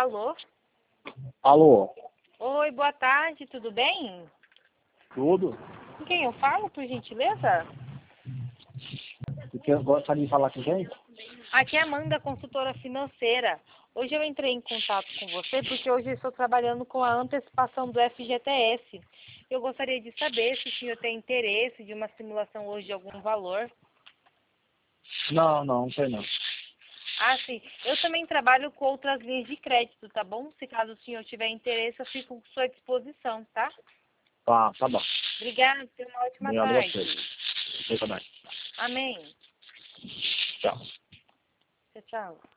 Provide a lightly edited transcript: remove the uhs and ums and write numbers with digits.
Alô? Alô? Oi, boa tarde, tudo bem? Tudo? Com quem eu falo, por gentileza? Você gostaria de falar com quem? Aqui é a Amanda, consultora financeira. Hoje eu entrei em contato com você porque hoje eu estou trabalhando com a antecipação do FGTS. Eu gostaria de saber se o senhor tem interesse de uma simulação hoje de algum valor. Não sei não. Ah, sim. Eu também trabalho com outras linhas de crédito, tá bom? Se caso o senhor tiver interesse, eu fico à sua disposição, tá? Tá bom. Obrigada, tenha uma ótima Obrigado a você. tarde. Você também. Amém. Tchau. Tchau, tchau.